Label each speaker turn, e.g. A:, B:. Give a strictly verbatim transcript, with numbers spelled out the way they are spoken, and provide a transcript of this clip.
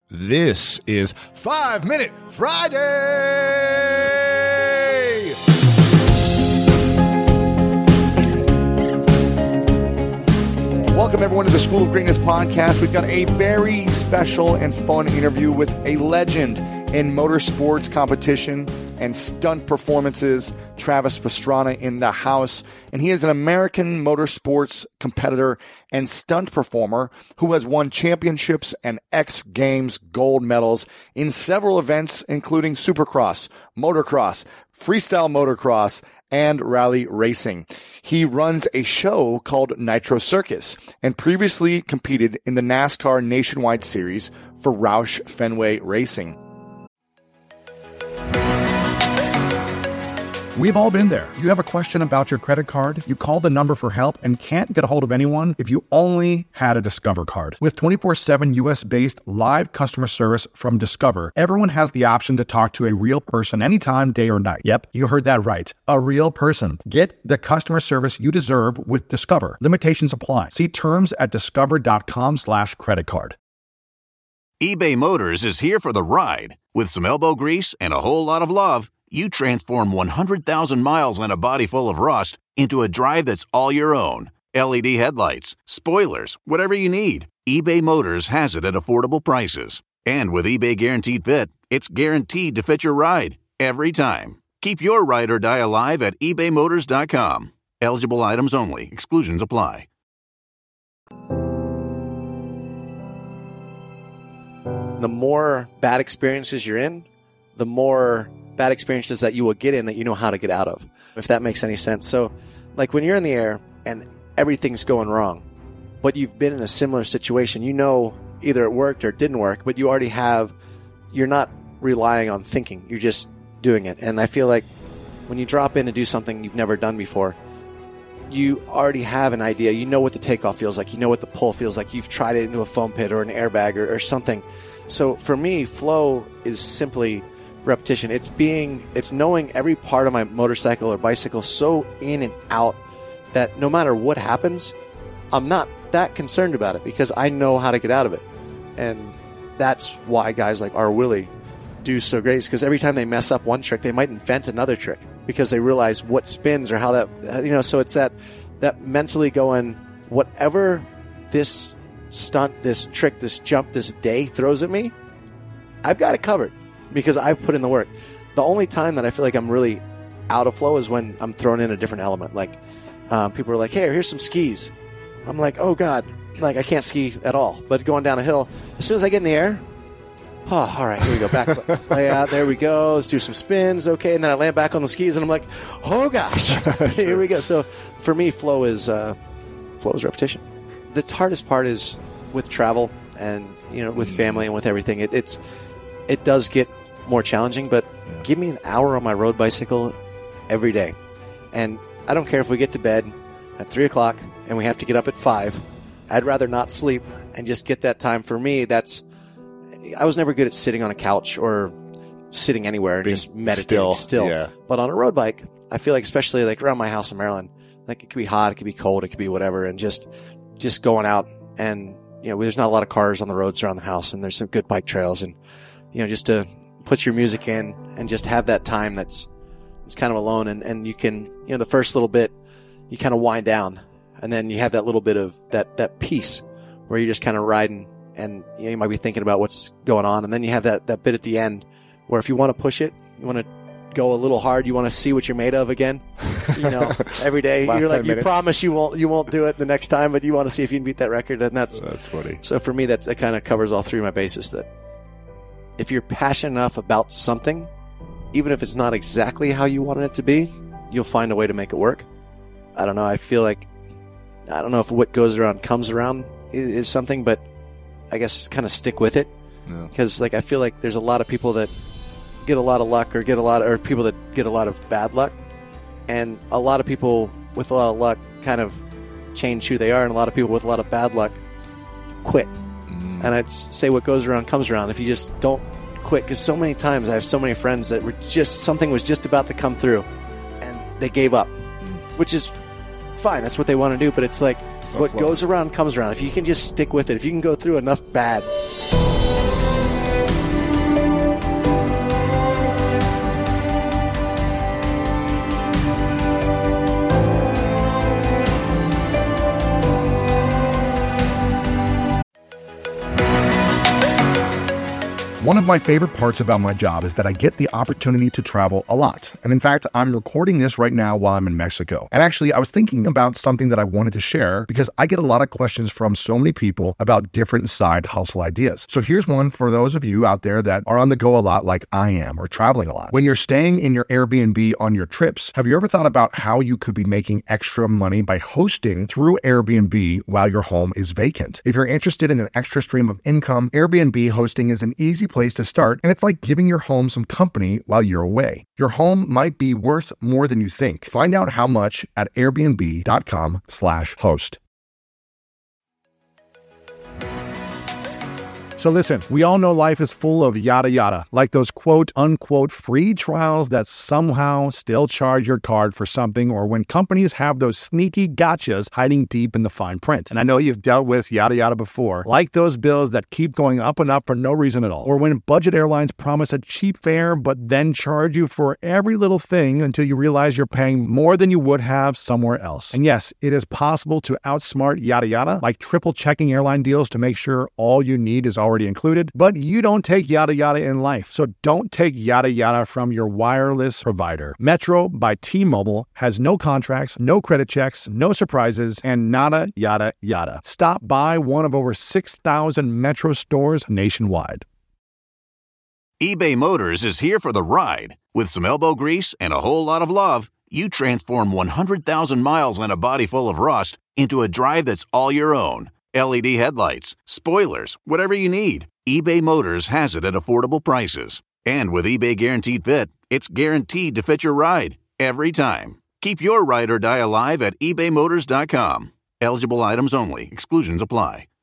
A: This is Five Minute Friday! Welcome, everyone, to the School of Greatness podcast. We've got a very special and fun interview with a legend in motorsports competition and stunt performances, Travis Pastrana, in the house. And he is an American motorsports competitor and stunt performer who has won championships and X Games gold medals in several events, including Supercross, motocross, freestyle motocross, and rally racing. He runs a show called Nitro Circus and previously competed in the NASCAR Nationwide Series for Roush Fenway Racing.
B: We've all been there. You have a question about your credit card, you call the number for help and can't get a hold of anyone if you only had a Discover card. With twenty-four seven U S-based live customer service from Discover, everyone has the option to talk to a real person anytime, day or night. Yep, you heard that right. A real person. Get the customer service you deserve with Discover. Limitations apply. See terms at discover.com slash credit card.
C: eBay Motors is here for the ride. With some elbow grease and a whole lot of love, you transform one hundred thousand miles and a body full of rust into a drive that's all your own. L E D headlights, spoilers, whatever you need, eBay Motors has it at affordable prices. And with eBay Guaranteed Fit, it's guaranteed to fit your ride every time. Keep your ride or die alive at ebay motors dot com. Eligible items only. Exclusions apply.
D: The more bad experiences you're in, the more bad experiences that you will get in that you know how to get out of, if that makes any sense. So, like when you're in the air and everything's going wrong, but you've been in a similar situation, you know either it worked or it didn't work, but you already have, you're not relying on thinking, you're just doing it. And I feel like when you drop in to do something you've never done before, you already have an idea. You know what the takeoff feels like. You know what the pull feels like. You've tried it into a foam pit or an airbag or, or something. So for me, flow is simply repetition. It's being, it's knowing every part of my motorcycle or bicycle so in and out that no matter what happens, I'm not that concerned about it because I know how to get out of it. And that's why guys like R. Willie do so great, because every time they mess up one trick, they might invent another trick because they realize what spins or how that, you know, so it's that, that mentally going, whatever this stunt, this trick, this jump, this day throws at me, I've got it covered. Because I've put in the work. The only time that I feel like I'm really out of flow is when I'm thrown in a different element. Like, um, people are like, hey, here's some skis. I'm like, oh, God. Like, I can't ski at all. But going down a hill, as soon as I get in the air, oh, all right, here we go. Back, lay out, there we go. Let's do some spins. Okay. And then I land back on the skis, and I'm like, oh, gosh. Here we go. So, for me, flow is, uh, flow is repetition. The hardest part is with travel and, you know, with family and with everything. It, it's, it does get more challenging, but yeah. Give me an hour on my road bicycle every day. And I don't care if we get to bed at three o'clock and we have to get up at five. I'd rather not sleep and just get that time. For me, that's, I was never good at sitting on a couch or sitting anywhere and Being just meditating still. still. Yeah. But on a road bike, I feel like, especially like around my house in Maryland, like it could be hot, it could be cold, it could be whatever. And just, just going out and, you know, there's not a lot of cars on the roads around the house and there's some good bike trails, and, you know, just to put your music in and just have that time that's, it's kind of alone. And, and you can, you know, the first little bit, you kind of wind down, and then you have that little bit of that, that peace where you're just kind of riding, and, you know, you might be thinking about what's going on. And then you have that, that bit at the end where if you want to push it, you want to go a little hard, you want to see what you're made of again, you know, every day. You're like, you promise you won't, you won't do it the next time, but you want to see if you can beat that record. And that's,
A: that's funny.
D: So for me, that, that kind of covers all three of my bases, that if you're passionate enough about something, even if it's not exactly how you wanted it to be, you'll find a way to make it work. I don't know. I feel like, I don't know if what goes around comes around is, is something, but I guess kind of stick with it. Because, yeah. like, I feel like there's a lot of people that get a lot of luck or get a lot of, or people that get a lot of bad luck. And a lot of people with a lot of luck kind of change who they are. And a lot of people with a lot of bad luck quit. And I'd say what goes around comes around. If you just don't quit, because so many times I have so many friends that were just, something was just about to come through and they gave up, which is fine. That's what they want to do. But it's like, so what close. goes around comes around. If you can just stick with it, if you can go through enough bad.
B: One of my favorite parts about my job is that I get the opportunity to travel a lot. And in fact, I'm recording this right now while I'm in Mexico. And actually, I was thinking about something that I wanted to share because I get a lot of questions from so many people about different side hustle ideas. So here's one for those of you out there that are on the go a lot like I am, or traveling a lot. When you're staying in your Airbnb on your trips, have you ever thought about how you could be making extra money by hosting through Airbnb while your home is vacant? If you're interested in an extra stream of income, Airbnb hosting is an easy place to start, and it's like giving your home some company while you're away. Your home might be worth more than you think. Find out how much at airbnb.com slash host. So listen, we all know life is full of yada yada, like those quote unquote free trials that somehow still charge your card for something, or when companies have those sneaky gotchas hiding deep in the fine print. And I know you've dealt with yada yada before, like those bills that keep going up and up for no reason at all, or when budget airlines promise a cheap fare but then charge you for every little thing until you realize you're paying more than you would have somewhere else. And yes, it is possible to outsmart yada yada, like triple checking airline deals to make sure all you need is already included, but you don't take yada yada in life. So don't take yada yada from your wireless provider. Metro by T-Mobile has no contracts, no credit checks, no surprises, and nada yada yada. Stop by one of over six thousand Metro stores nationwide.
C: eBay Motors is here for the ride. With some elbow grease and a whole lot of love, you transform one hundred thousand miles and a body full of rust into a drive that's all your own. L E D headlights, spoilers, whatever you need, eBay Motors has it at affordable prices. And with eBay Guaranteed Fit, it's guaranteed to fit your ride every time. Keep your ride or die alive at ebay motors dot com. Eligible items only. Exclusions apply.